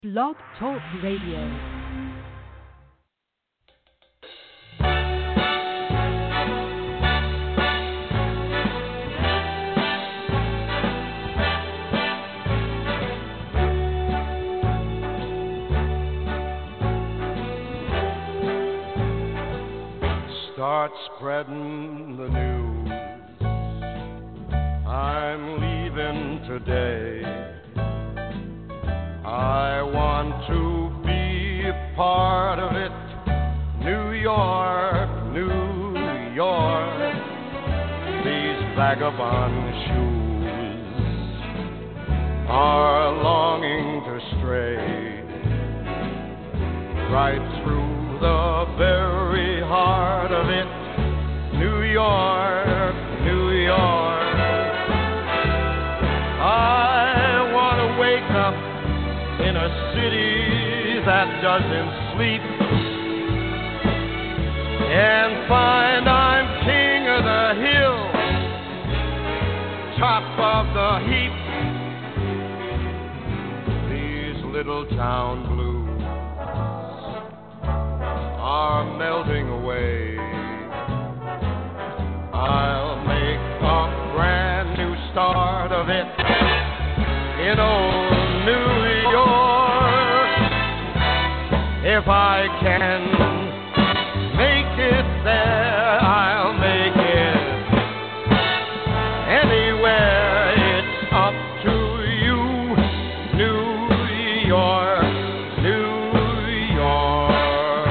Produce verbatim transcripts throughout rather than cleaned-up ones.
Blog Talk Radio. Start spreading the news. I'm leaving today. I want to be a part of it. New York, New York. These vagabond shoes are longing to stray right through the very heart of it. New York, New York. I want to wake up in a city that doesn't sleep and find I'm king of the hill, top of the heap. These little town blues are melting away. I'll make a brand new start of it in old New York. If I can make it there, I'll make it anywhere. It's up to you, New York, New York.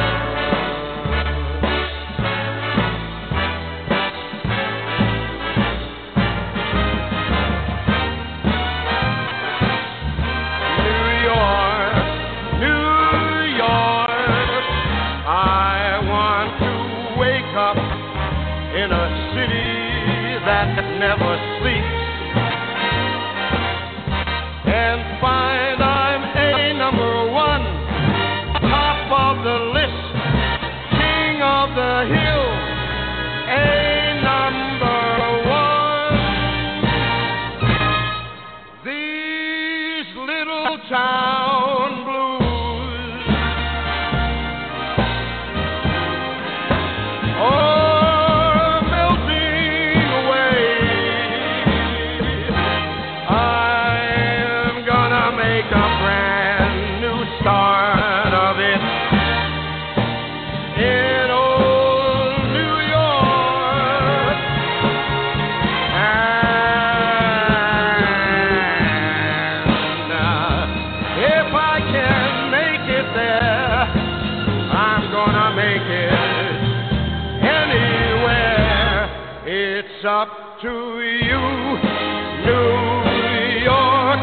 Never sleeps and find I'm a number one, top of the list, king of the hill, a number one. These little town blues, oh, start of it in old New York. And uh, if I can make it there, I'm gonna make it anywhere. It's up to you, New York.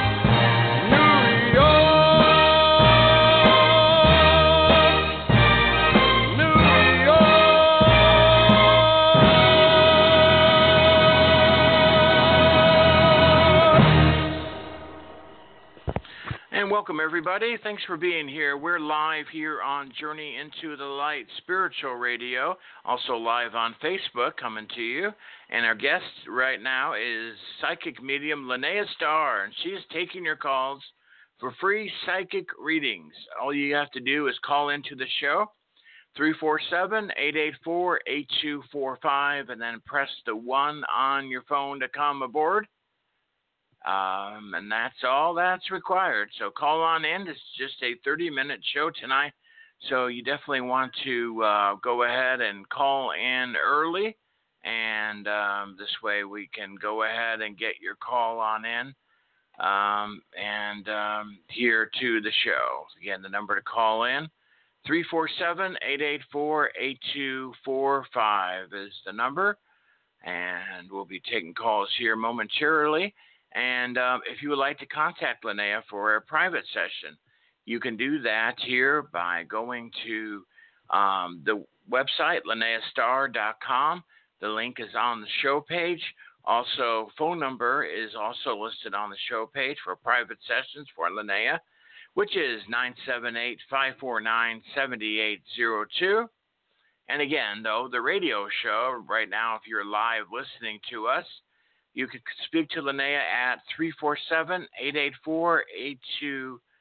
Welcome, everybody. Thanks for being here. We're live here on Journey into the Light Spiritual Radio, also live on Facebook, coming to you. And our guest right now is psychic medium Linnea Starr, and she's taking your calls for free psychic readings. All you have to do is call into the show, three four seven, eight eight four, eight two four five, and then press the one on your phone to come aboard. Um, and that's all that's required. So call on in. It's just a thirty-minute show tonight. So you definitely want to uh, go ahead and call in early. And um, this way we can go ahead and get your call on in um, and um, here to the show. Again, the number to call in, three four seven, eight eight four, eight two four five is the number. And we'll be taking calls here momentarily. And um, if you would like to contact Linnea for a private session, you can do that here by going to um, the website, linnea starr dot com. The link is on the show page. Also, phone number is also listed on the show page for private sessions for Linnea, which is nine seven eight, five four nine, seven eight zero two. And again, though, the radio show right now, if you're live listening to us, you could speak to Linnea at three four seven, eight eight four, eight two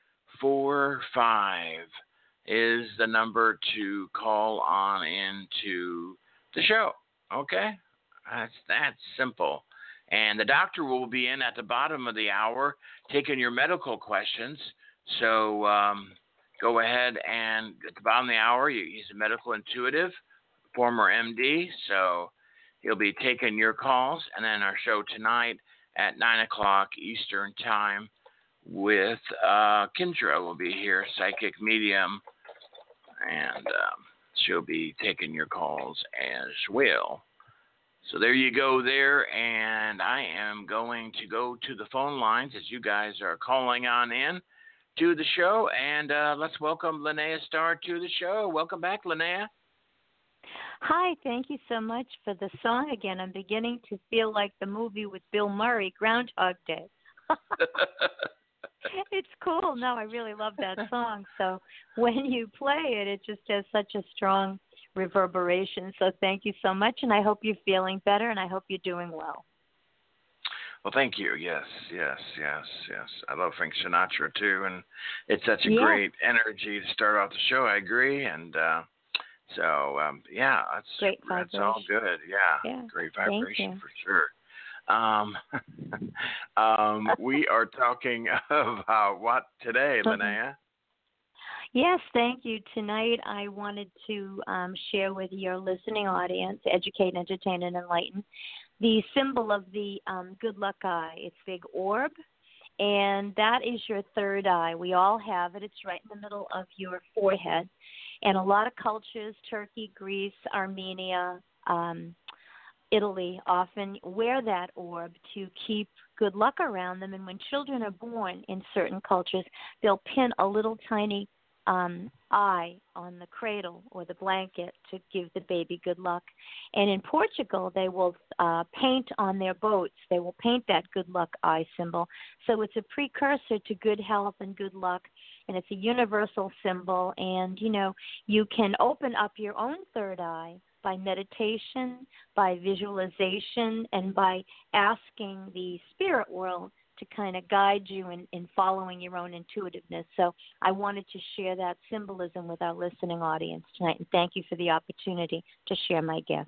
four five is the number to call on into the show. Okay? That's that simple. And the doctor will be in at the bottom of the hour taking your medical questions. So um, go ahead and at the bottom of the hour, he's a medical intuitive, former M D. So he'll be taking your calls. And then our show tonight at nine o'clock Eastern Time with uh, Kendra will be here, psychic medium. And um, she'll be taking your calls as well. So there you go there, and I am going to go to the phone lines as you guys are calling on in to the show, and uh, let's welcome Linnea Starr to the show. Welcome back, Linnea. Hi, thank you so much for the song again. I'm beginning to feel like the movie with Bill Murray, Groundhog Day. It's cool. No, I really love that song. So when you play it, it just has such a strong reverberation. So thank you so much, and I hope you're feeling better, and I hope you're doing well. Well, thank you. Yes, yes, yes, yes. I love Frank Sinatra, too, and it's such a yeah. great energy to start off the show. I agree, and uh, so, um, yeah, that's, great that's all good. Yeah, yeah. Great vibration for sure. Mm-hmm. Um, um, we are talking about what today, Linnea? Yes, thank you. Tonight I wanted to um, share with your listening audience, educate, entertain, and enlighten, the symbol of the um, good luck eye. It's a big orb, and that is your third eye. We all have it. It's right in the middle of your forehead. And a lot of cultures, Turkey, Greece, Armenia, um, Italy, often wear that orb to keep good luck around them. And when children are born in certain cultures, they'll pin a little tiny um, eye on the cradle or the blanket to give the baby good luck. And in Portugal, they will uh, paint on their boats. They will paint that good luck eye symbol. So it's a precursor to good health and good luck, and it's a universal symbol. And, you know, you can open up your own third eye by meditation, by visualization, and by asking the spirit world to kind of guide you in, in following your own intuitiveness. So I wanted to share that symbolism with our listening audience tonight, and thank you for the opportunity to share my gift.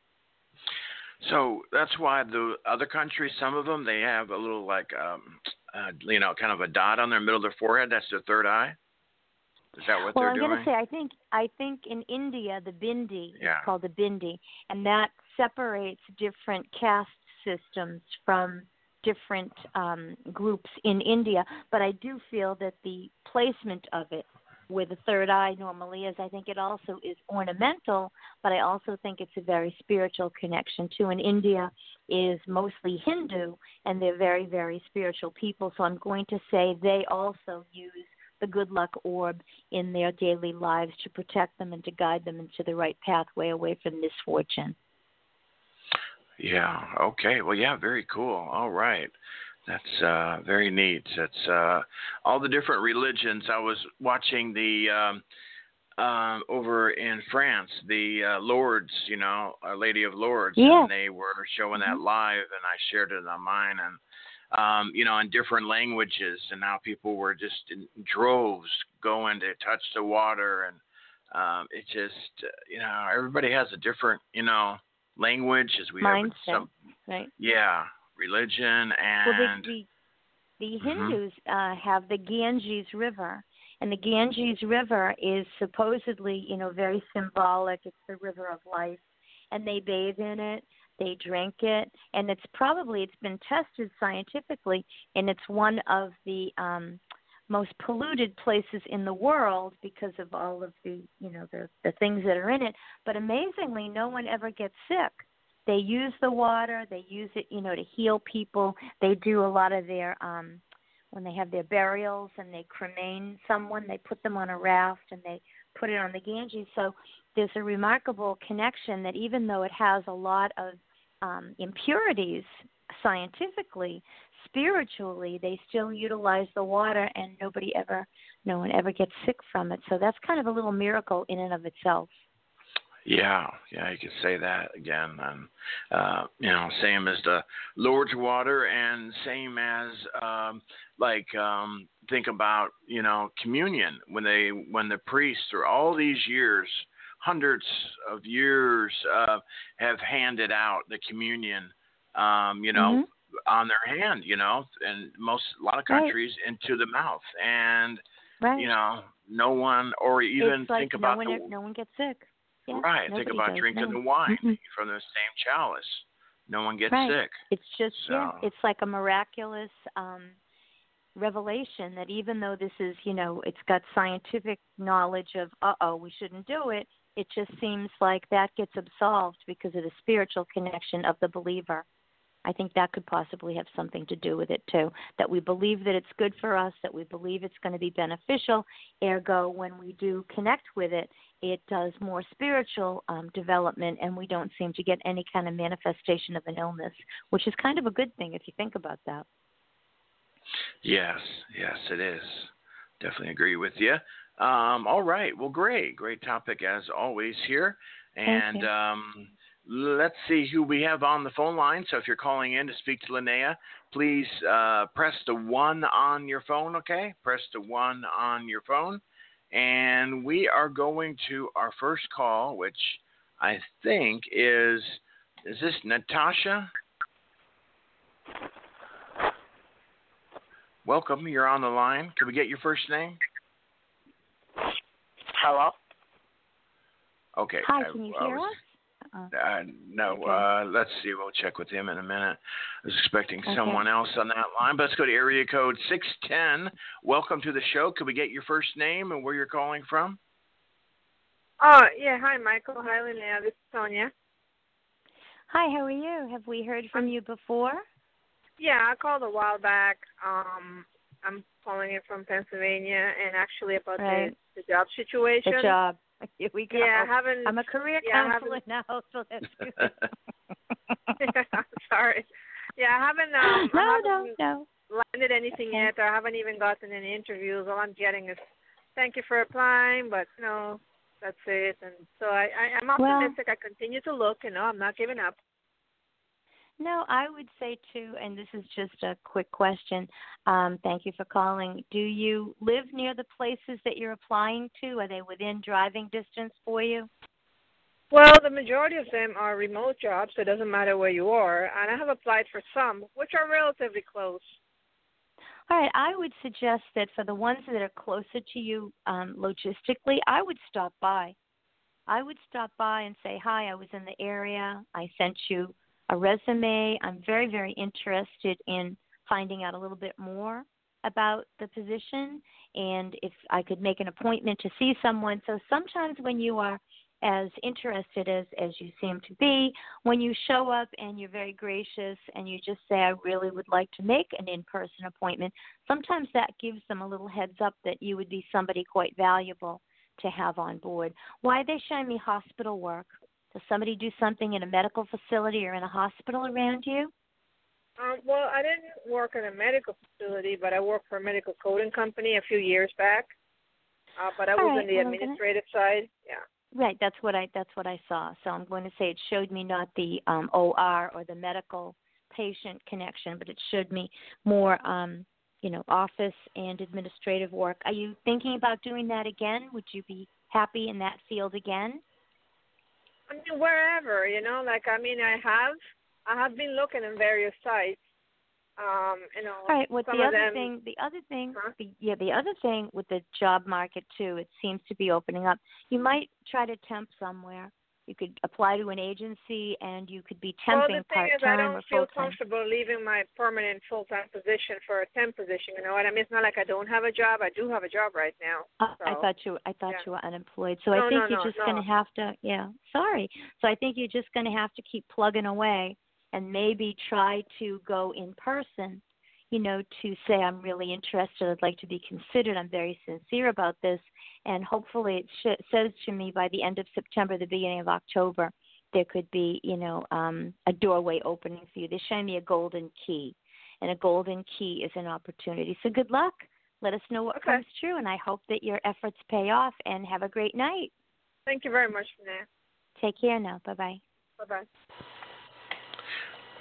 So that's why the other countries, some of them, they have a little like, um, uh, you know, kind of a dot on their middle of their forehead. That's their third eye. Is that what well, they're I'm doing? Well, I'm going to say, I think I think in India, the bindi yeah. is called the bindi, and that separates different caste systems from different um, groups in India. But I do feel that the placement of it, where the third eye normally is, I think it also is ornamental, but I also think it's a very spiritual connection too. And India is mostly Hindu, and they're very, very spiritual people. So I'm going to say they also use the good luck orb in their daily lives to protect them and to guide them into the right pathway away from misfortune. Yeah. Okay. Well, yeah, very cool. All right. That's uh, very neat. It's uh, all the different religions. I was watching the um, uh, over in France, the uh, Lourdes, you know, Our Lady of Lourdes, yeah. and they were showing that live, and I shared it on mine, and um, you know, in different languages, and now people were just in droves going to touch the water, and um, it just, uh, you know, everybody has a different, you know, language as we mindset, have some, right? Yeah, religion and well, the the, the Hindus mm-hmm. uh, have the Ganges River, and the Ganges River is supposedly, you know, very symbolic. It's the river of life, and they bathe in it. They drink it, and it's probably, it's been tested scientifically, and it's one of the um, most polluted places in the world because of all of the, you know, the, the things that are in it. But amazingly, no one ever gets sick. They use the water. They use it, you know, to heal people. They do a lot of their, um, when they have their burials and they cremate someone, they put them on a raft and they put it on the Ganges. So there's a remarkable connection that even though it has a lot of um, impurities scientifically, spiritually, they still utilize the water, and nobody ever, no one ever gets sick from it. So that's kind of a little miracle in and of itself. Yeah, yeah, you could say that again. And, uh, you know, same as the Lourdes water and same as um, like um, think about, you know, communion when they when the priests through all these years, hundreds of years, uh, have handed out the communion, um, you know, mm-hmm. on their hand, you know, and most a lot of countries right. into the mouth, and right. you know, no one or even it's like think no about one, the, no one gets sick. Yeah, right. Think about does, drinking no. the wine mm-hmm. from the same chalice. No one gets right. sick. It's just so. yeah, it's like a miraculous um, revelation that even though this is, you know, it's got scientific knowledge of, uh-oh, we shouldn't do it, it just seems like that gets absolved because of the spiritual connection of the believer. I think that could possibly have something to do with it, too, that we believe that it's good for us, that we believe it's going to be beneficial. Ergo, when we do connect with it, it does more spiritual um, development, and we don't seem to get any kind of manifestation of an illness, which is kind of a good thing if you think about that. Yes, yes, it is. Definitely agree with you. Um, all right. Well, great. Great topic as always here. And um, let's see who we have on the phone line. So if you're calling in to speak to Linnea, please uh, press the one on your phone, okay? Press the one on your phone. And we are going to our first call, which I think is, is this Natasha? Welcome. You're on the line. Can we get your first name? Hello? Okay. Hi, can you I, hear I was, us? Uh-uh. Uh, no, okay. uh, let's see. We'll check with him in a minute. I was expecting okay. someone else on that line, but let's go to area code six ten. Welcome to the show. Could we get your first name and where you're calling from? Oh, yeah. Hi, Michael. Hi, Linnea. This is Sonia. Hi, how are you? Have we heard from you before? Yeah, I called a while back. Um, I'm calling it from Pennsylvania, and actually about right. the, the job situation. The job. Here we go. Yeah, I haven't. I'm a career yeah, counselor now, so that's good. yeah, sorry. Yeah, I haven't. Um, no, I haven't no, no. landed anything okay. yet. I haven't even gotten any interviews. All I'm getting is thank you for applying, but you know, that's it. And so I, I, I'm optimistic. Well, I continue to look. You know, I'm not giving up. No, I would say, too, and this is just a quick question. Um, thank you for calling. Do you live near the places that you're applying to? Are they within driving distance for you? Well, the majority of them are remote jobs, so it doesn't matter where you are. And I have applied for some, which are relatively close. All right. I would suggest that for the ones that are closer to you um, logistically, I would stop by. I would stop by and say, hi, I was in the area. I sent you a resume. I'm very, very interested in finding out a little bit more about the position and if I could make an appointment to see someone. So sometimes when you are as interested as, as you seem to be, when you show up and you're very gracious and you just say, I really would like to make an in-person appointment, sometimes that gives them a little heads up that you would be somebody quite valuable to have on board. Why are they showing me hospital work? Does somebody do something in a medical facility or in a hospital around you? Um, well, I didn't work in a medical facility, but I worked for a medical coding company a few years back. Uh, but I All was right, on the well, administrative gonna... side. Yeah. Right. That's what I that's what I saw. So I'm going to say it showed me not the um, O R or the medical patient connection, but it showed me more, um, you know, office and administrative work. Are you thinking about doing that again? Would you be happy in that field again? I mean, wherever, you know, like, I mean, I have, I have been looking in various sites, um, you know. All right, well, some the of other them, thing, the other thing, huh? the, yeah, the other thing with the job market, too, it seems to be opening up. You might try to temp somewhere. You could apply to an agency, and you could be temping well, the thing is, I part-time don't or feel full-time. comfortable leaving my permanent full-time position for a temp position, you know what I mean? It's not like I don't have a job. I do have a job right now. Uh, so. I thought you I thought Yeah. you were unemployed. So no, I think no, you're no, just no. going to have to, yeah, sorry. So I think you're just going to have to keep plugging away and maybe try to go in person, you know, to say, I'm really interested. I'd like to be considered. I'm very sincere about this. And hopefully it sh- says to me by the end of September, the beginning of October, there could be, you know, um, a doorway opening for you. They're showing me a golden key, and a golden key is an opportunity. So good luck. Let us know what Okay. comes true, and I hope that your efforts pay off, and have a great night. Thank you very much, Renee. Take care now. Bye-bye. Bye-bye.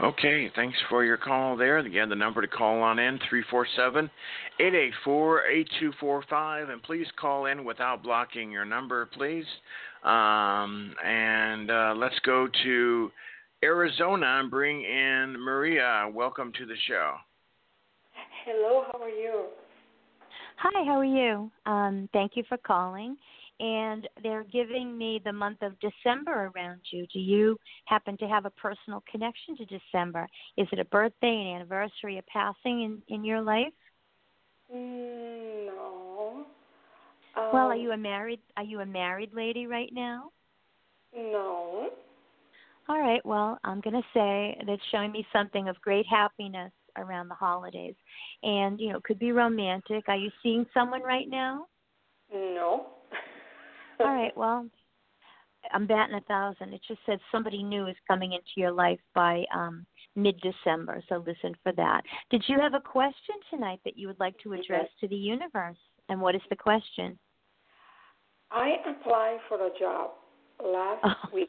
Okay, thanks for your call there. Again, the number to call on in, three four seven, eight eight four, eight two four five. And please call in without blocking your number, please. Um, and uh, let's go to Arizona and bring in Maria. Welcome to the show. Hello, how are you? Hi, how are you? Um, thank you for calling. And they're giving me the month of December around you. Do you happen to have a personal connection to December? Is it a birthday, an anniversary, a passing in, in your life? Mm, no. Um, well, are you a married are you a married lady right now? No. All right, well, I'm going to say that's showing me something of great happiness around the holidays. And, you know, it could be romantic. Are you seeing someone right now? No. All right, well, I'm batting a thousand. It just said somebody new is coming into your life by um, mid-December, so listen for that. Did you have a question tonight that you would like to address to the universe? And what is the question? I applied for a job last oh. week.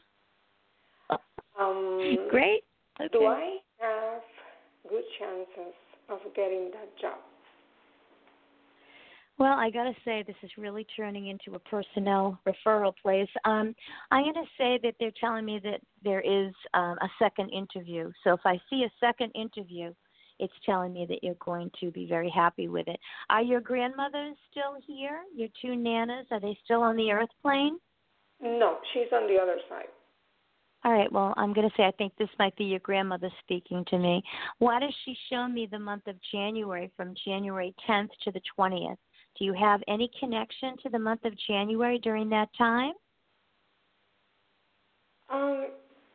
Um, Great. Okay. Do I have good chances of getting that job? Well, I got to say, this is really turning into a personnel referral place. Um, I'm going to say that they're telling me that there is um, a second interview. So if I see a second interview, it's telling me that you're going to be very happy with it. Are your grandmothers still here? Your two nanas, are they still on the earth plane? No, she's on the other side. All right, well, I'm going to say I think this might be your grandmother speaking to me. Why does she show me the month of January from January tenth to the twentieth? Do you have any connection to the month of January during that time? Um,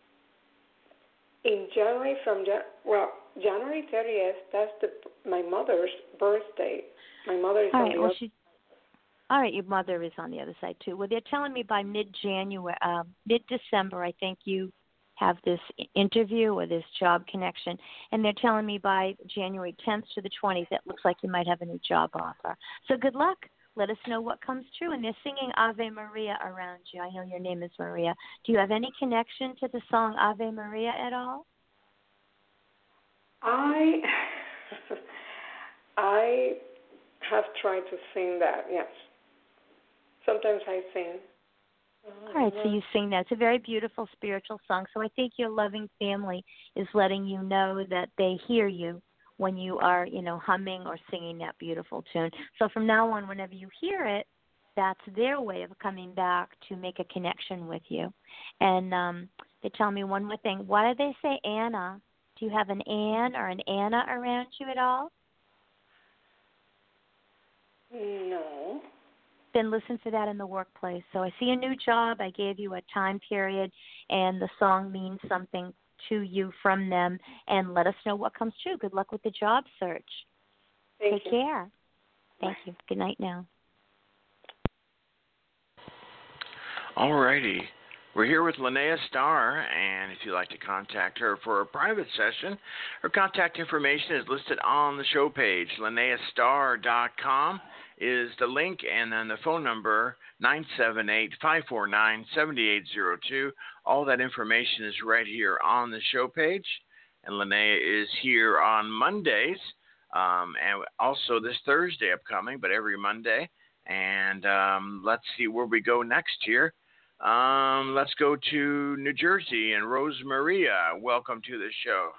in January, from Jan- well, January thirtieth, that's the my mother's birthday. My mother is all on right, the well, other. She, all right, your mother is on the other side too. Well, they're telling me by mid-January, uh, mid-December, I think you have this interview or this job connection, and they're telling me by January tenth to the twentieth, it looks like you might have a new job offer. So good luck. Let us know what comes true. And they're singing Ave Maria around you. I know your name is Maria. Do you have any connection to the song Ave Maria at all? I I have tried to sing that, yes. Sometimes I sing. All right, so you sing that. It's a very beautiful spiritual song. So I think your loving family is letting you know that they hear you when you are, you know, humming or singing that beautiful tune. So from now on, whenever you hear it, that's their way of coming back to make a connection with you. And um, they tell me one more thing. Why do they say Anna? Do you have an Ann or an Anna around you at all? No. Then listen for that in the workplace. So I see a new job. I gave you a time period, and the song means something to you from them. And let us know what comes true. Good luck with the job search. Thank Take you. care. Thank you. Good night now. All righty. We're here with Linnea Starr, and if you'd like to contact her for a private session, her contact information is listed on the show page. Linnea Starr dot com is the link, and then the phone number, nine seven eight, five four nine, seven eight zero two. All that information is right here on the show page. And Linnea is here on Mondays, um, and also this Thursday upcoming, but every Monday. And um, let's see where we go next here. Um, let's go to New Jersey, and Rose Maria, welcome to the show.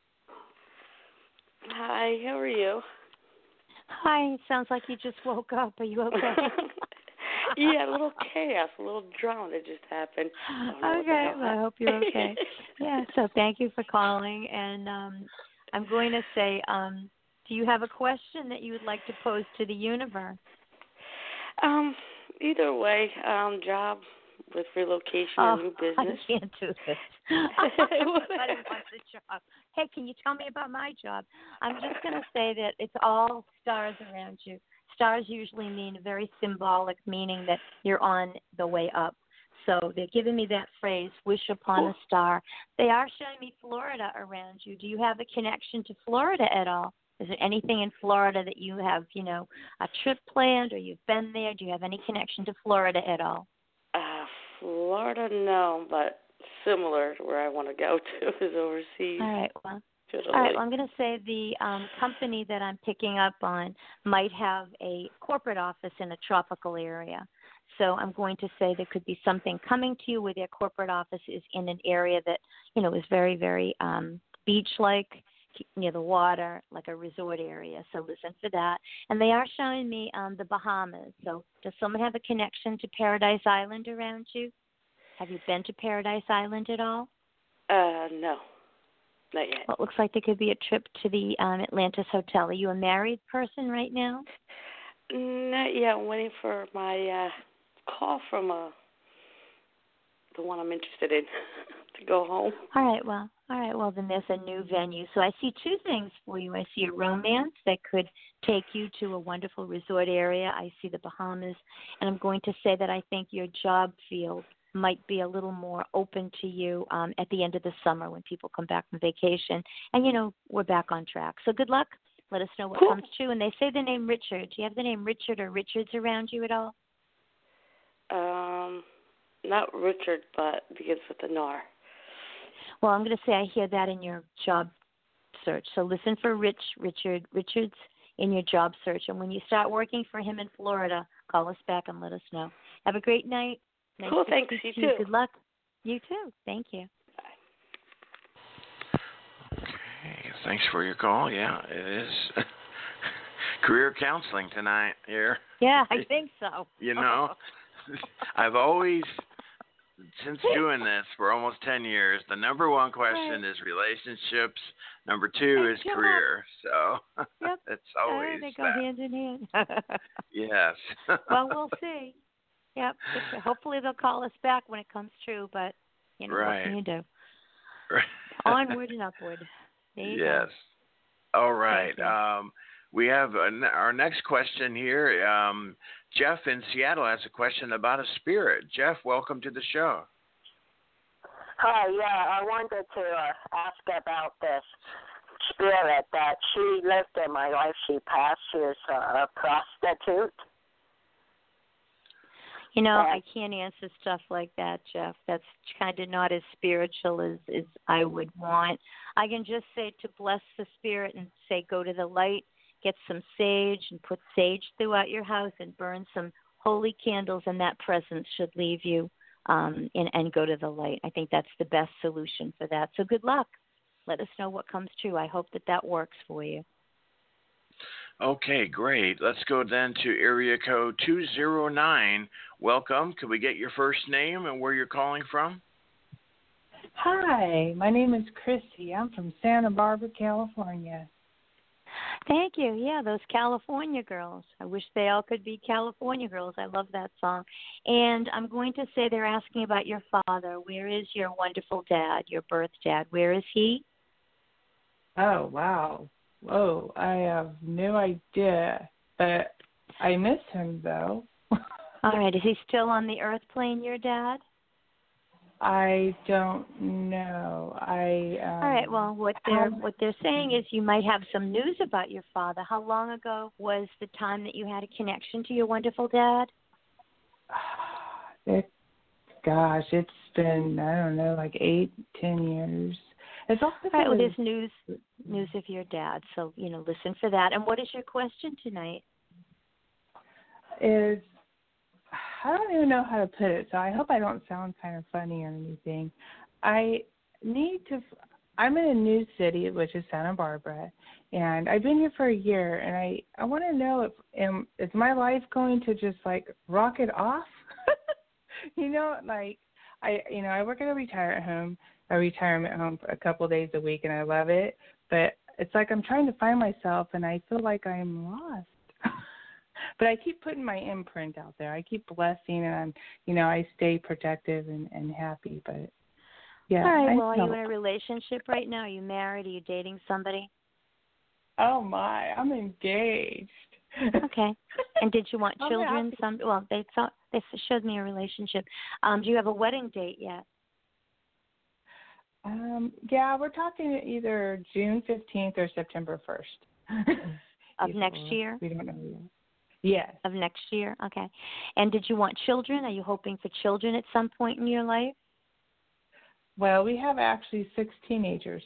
Hi, how are you? Hi, sounds like you just woke up. Are you okay? Yeah, a little chaos, a little drama that just happened. Okay, well, I hope you're okay. Yeah, so thank you for calling. And um, I'm going to say, um, do you have a question that you would like to pose to the universe? Um, either way, um, job with relocation oh, or new business. I can't do this. Everybody wants a job. Hey, can you tell me about my job? I'm just going to say that it's all stars around you. Stars usually mean a very symbolic meaning that you're on the way up. So they're giving me that phrase, wish upon a star. They are showing me Florida around you. Do you have a connection to Florida at all? Is there anything in Florida that you have, you know, a trip planned or you've been there? Do you have any connection to Florida at all? Uh, Florida, no, but similar to where I want to go to is overseas. All right. Well, to Italy. all right. Well, I'm going to say the um, company that I'm picking up on might have a corporate office in a tropical area. So I'm going to say there could be something coming to you where their corporate office is in an area that, you know, is very, very um, beach-like, near the water, like a resort area. So listen for that. And they are showing me um, the Bahamas. So does someone have a connection to Paradise Island around you? Have you been to Paradise Island at all? Uh, no, not yet. Well, it looks like there could be a trip to the um, Atlantis Hotel. Are you a married person right now? Not yet. I'm waiting for my uh, call from uh, the one I'm interested in to go home. All right, well, all right, well, then there's a new venue. So I see two things for you. I see a romance that could take you to a wonderful resort area. I see the Bahamas, and I'm going to say that I think your job field might be a little more open to you um, at the end of the summer when people come back from vacation. And, you know, we're back on track. So good luck. Let us know what Cool. comes true. And they say the name Richard. Do you have the name Richard or Richards around you at all? Um, not Richard, but begins with an R. Well, I'm going to say I hear that in your job search. So listen for Rich, Richard, Richards in your job search. And when you start working for him in Florida, call us back and let us know. Have a great night. Nice Cool, to thanks. speak You to you. too. Good luck. You too. Thank you. Okay, thanks for your call. Yeah, it is career counseling tonight here. Yeah, I think so. You know, I've always, since doing this for almost ten years, the number one question is relationships. Number two is Yep. career. So Yep. it's Yeah, always they go that. hand in hand. Yes. Well, we'll see. Yep. Hopefully they'll call us back when it comes true, but, you know, Right. what can you do? Right. Onward and upward. There you Yes. go. All right. Thank you. Um, we have a, our next question here. Um, Jeff in Seattle has a question about a spirit. Jeff, welcome to the show. Hi, yeah, I wanted to uh, ask about this spirit that she lived in my life. She passed. She was uh, a prostitute. You know, Yeah. I can't answer stuff like that, Jeff. That's kind of not as spiritual as, as I would want. I can just say to bless the spirit and say, go to the light, get some sage and put sage throughout your house and burn some holy candles, and that presence should leave you um, and, and go to the light. I think that's the best solution for that. So good luck. Let us know what comes true. I hope that that works for you. Okay, great. Let's go then to area code two zero nine. Welcome. Could we get your first name and where you're calling from? Hi, my name is Chrissy. I'm from Santa Barbara, California. Thank you. Yeah, those California girls. I wish they all could be California girls. I love that song. And I'm going to say they're asking about your father. Where is your wonderful dad, your birth dad? Where is he? Oh, wow. Whoa, I have no idea, but I miss him, though. All right. Is he still on the earth plane, your dad? I don't know. I um, All right. Well, what they're what they're saying is you might have some news about your father. How long ago was the time that you had a connection to your wonderful dad? It, gosh, it's been, I don't know, like eight, ten years. It's all All right. Well, there's news news of your dad, so you know, listen for that. And what is your question tonight? Is I don't even know how to put it, so I hope I don't sound kind of funny or anything. I need to. I'm in a new city, which is Santa Barbara, and I've been here for a year, and I I want to know if am is my life going to just like rocket off? You know, like I you know I work at a retirement home, a retirement home for a couple of days a week, and I love it, but it's like I'm trying to find myself, and I feel like I'm lost. But I keep putting my imprint out there. I keep blessing, and I'm, you know, I stay protective and, and happy. But yeah. All right. I Well, are know. you in a relationship right now? Are you married? Are you dating somebody? Oh my, I'm engaged. Okay. And did you want I'm children? happy. Some. Well, they thought they showed me a relationship. Um, do you have a wedding date yet? Um, yeah, we're talking either June fifteenth or September first. Of next year? We don't know yet. Yes. Of next year? Okay. And did you want children? Are you hoping for children at some point in your life? Well, we have actually six teenagers.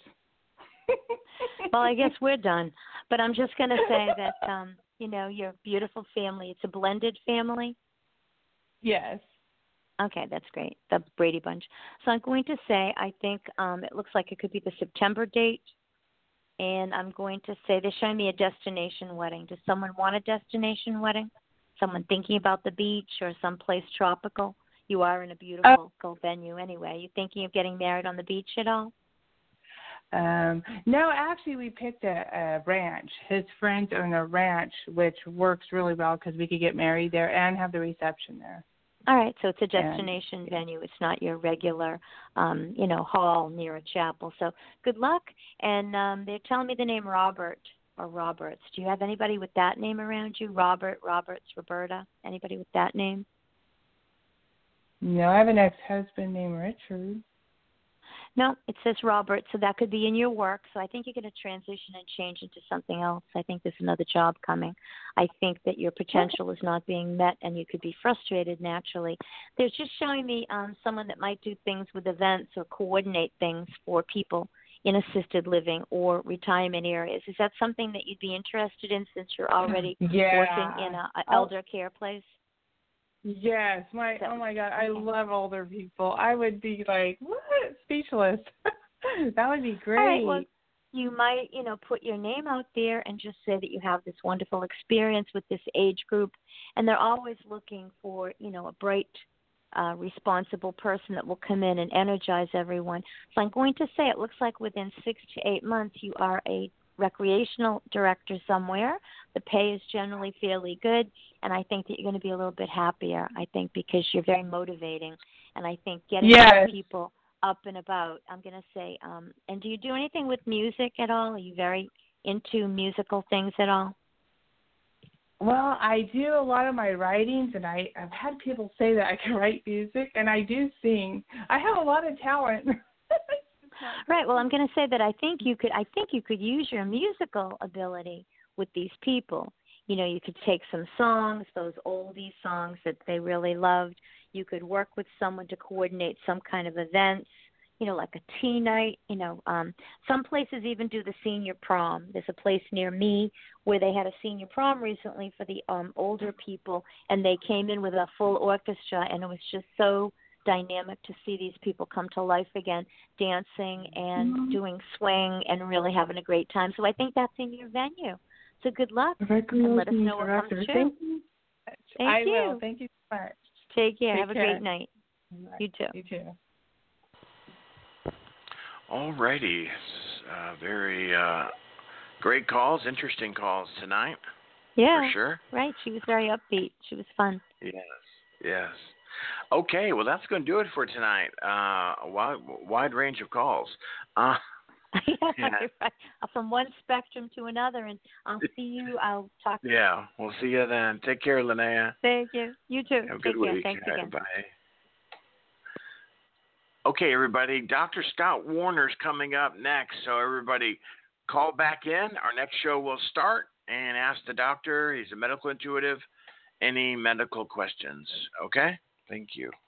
Well, I guess we're done. But I'm just going to say that, um, you know, you're a beautiful family. It's a blended family. Yes. Okay, that's great. The Brady Bunch. So I'm going to say I think um, it looks like it could be the September date. And I'm going to say they're showing me a destination wedding. Does someone want a destination wedding? Someone thinking about the beach or someplace tropical? You are in a beautiful oh. venue anyway. You thinking of getting married on the beach at all? Um, no, actually, we picked a, a ranch. His friends own a ranch, which works really well because we could get married there and have the reception there. All right, so it's a destination and, venue. It's not your regular, um, you know, hall near a chapel. So good luck. And um, they're telling me the name Robert or Roberts. Do you have anybody with that name around you? Robert, Roberts, Roberta? Anybody with that name? No, I have an ex-husband named Richard. No, it says Robert, so that could be in your work. So I think you're going to transition and change into something else. I think there's another job coming. I think that your potential is not being met, and you could be frustrated naturally. There's just showing me um, someone that might do things with events or coordinate things for people in assisted living or retirement areas. Is that something that you'd be interested in since you're already yeah. working in an elder care place? Yes, my oh my God, I love older people. I would be like, what? Speechless. That would be great. All right, well, you might, you know, put your name out there and just say that you have this wonderful experience with this age group, and they're always looking for, you know, a bright, uh, responsible person that will come in and energize everyone. So I'm going to say it looks like within six to eight months you are a recreational director somewhere. The pay is generally fairly good, and I think that you're going to be a little bit happier, I think, because you're very motivating, and I think getting yes. people up and about, I'm going to say, um, and do you do anything with music at all? Are you very into musical things at all? Well, I do a lot of my writings, and I, I've had people say that I can write music, and I do sing. I have a lot of talent. Right. Well, I'm going to say that I think you could. I think you could use your musical ability with these people. You know, you could take some songs, those oldie songs that they really loved. You could work with someone to coordinate some kind of events. You know, like a tea night. You know, um, some places even do the senior prom. There's a place near me where they had a senior prom recently for the um, older people, and they came in with a full orchestra, and it was just so dynamic to see these people come to life again, dancing and mm-hmm. doing swing and really having a great time. So I think that's in your venue. So good luck, and let us know what comes true. Thank you. Thank I you. will. Thank you so much. Take care. Take Have a care. great night. Right. You too. You too. All righty. Uh, very uh, great calls, interesting calls tonight. Yeah. For sure. Right. She was very upbeat. She was fun. Yes. Yes. Okay, well, that's going to do it for tonight. Uh, a wide, wide range of calls. Uh, yeah, yeah. Right. From one spectrum to another, and I'll see you. I'll talk to you. Yeah, we'll see you then. Take care, Linnea. Thank you. You too. Have a Take good care. week. Thanks Right, again. bye. Okay, everybody, Doctor Scott Warner's coming up next, so everybody call back in. Our next show will start, and ask the doctor. He's a medical intuitive. Any medical questions, okay? Thank you.